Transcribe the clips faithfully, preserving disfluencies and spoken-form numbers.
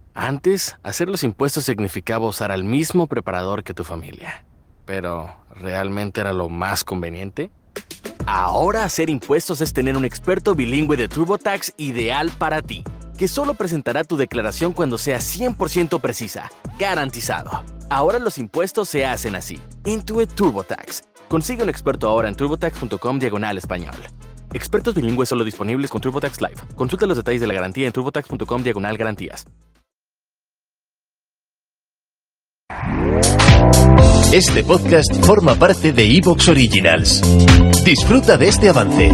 Antes, hacer los impuestos significaba usar al mismo preparador que tu familia. Pero, ¿realmente era lo más conveniente? Ahora hacer impuestos es tener un experto bilingüe de TurboTax ideal para ti, que solo presentará tu declaración cuando sea cien por ciento precisa, garantizado. Ahora los impuestos se hacen así. Intuit TurboTax. Consigue un experto ahora en turbotax.com diagonal español. Expertos bilingües solo disponibles con TurboTax Live. Consulta los detalles de la garantía en turbotax.com diagonal garantías. Este podcast forma parte de iVoox Originals. Disfruta de este avance.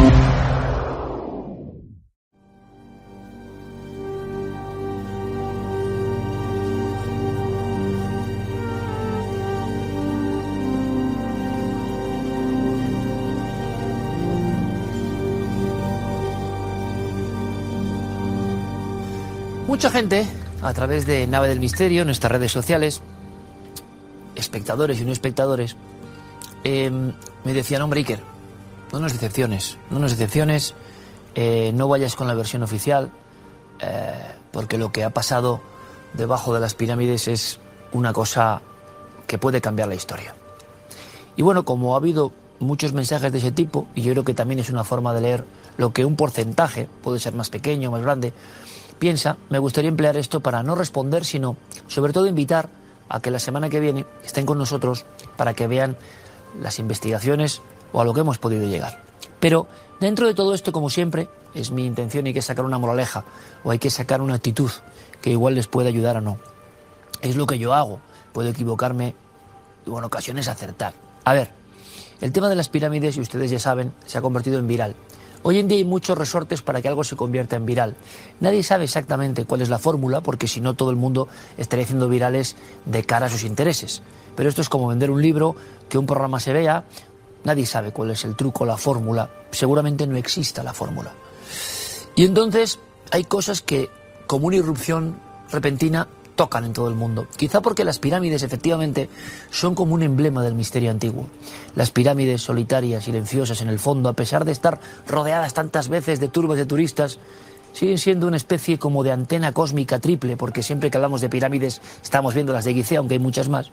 Mucha gente, a través de Nave del Misterio, nuestras redes sociales, espectadores y no espectadores, eh, me decían, hombre Iker, no nos decepciones, no nos decepciones, eh, no vayas con la versión oficial, eh, porque lo que ha pasado debajo de las pirámides es una cosa que puede cambiar la historia. Y bueno, como ha habido muchos mensajes de ese tipo, y yo creo que también es una forma de leer lo que un porcentaje, puede ser más pequeño o más grande, piensa, me gustaría emplear esto para no responder, sino sobre todo invitar a que la semana que viene estén con nosotros para que vean las investigaciones o a lo que hemos podido llegar. Pero dentro de todo esto, como siempre, es mi intención y hay que sacar una moraleja o hay que sacar una actitud que igual les puede ayudar o no. Es lo que yo hago. Puedo equivocarme y en ocasiones acertar. A ver, el tema de las pirámides, y ustedes ya saben, se ha convertido en viral. Hoy en día hay muchos resortes para que algo se convierta en viral. Nadie sabe exactamente cuál es la fórmula, porque si no todo el mundo estaría haciendo virales de cara a sus intereses. Pero esto es como vender un libro, que un programa se vea, nadie sabe cuál es el truco, la fórmula. Seguramente no exista la fórmula. Y entonces hay cosas que, como una irrupción repentina, tocan en todo el mundo. Quizá porque las pirámides, efectivamente, son como un emblema del misterio antiguo. Las pirámides solitarias, silenciosas en el fondo, a pesar de estar rodeadas tantas veces de turbas de turistas, siguen siendo una especie como de antena cósmica triple, porque siempre que hablamos de pirámides estamos viendo las de Gizeh, aunque hay muchas más.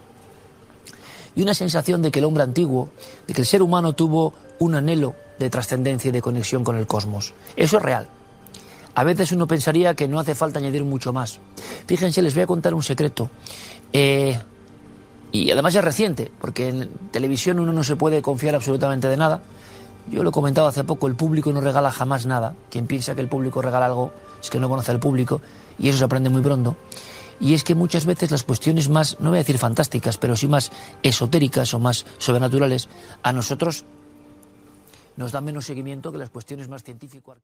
Y una sensación de que el hombre antiguo, de que el ser humano tuvo un anhelo de trascendencia y de conexión con el cosmos. Eso es real. A veces uno pensaría que no hace falta añadir mucho más. Fíjense, les voy a contar un secreto. Eh, y además es reciente, porque en televisión uno no se puede confiar absolutamente de nada. Yo lo he comentado hace poco, el público no regala jamás nada. Quien piensa que el público regala algo es que no conoce al público, y eso se aprende muy pronto. Y es que muchas veces las cuestiones más, no voy a decir fantásticas, pero sí más esotéricas o más sobrenaturales, a nosotros nos dan menos seguimiento que las cuestiones más científicas.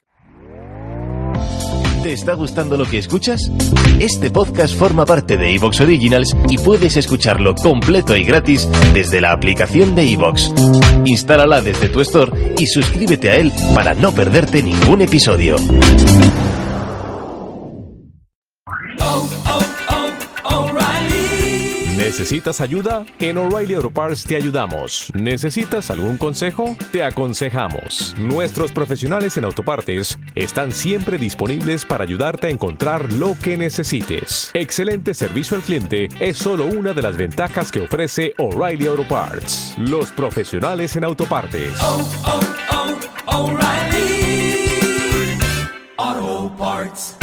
¿Te está gustando lo que escuchas? Este podcast forma parte de iVoox Originals y puedes escucharlo completo y gratis desde la aplicación de iVoox. Instálala desde tu store y suscríbete a él para no perderte ningún episodio. ¿Necesitas ayuda? En O'Reilly Auto Parts te ayudamos. ¿Necesitas algún consejo? Te aconsejamos. Nuestros profesionales en autopartes están siempre disponibles para ayudarte a encontrar lo que necesites. Excelente servicio al cliente es solo una de las ventajas que ofrece O'Reilly Auto Parts. Los profesionales en autopartes. Oh, oh, oh, O'Reilly Auto Parts.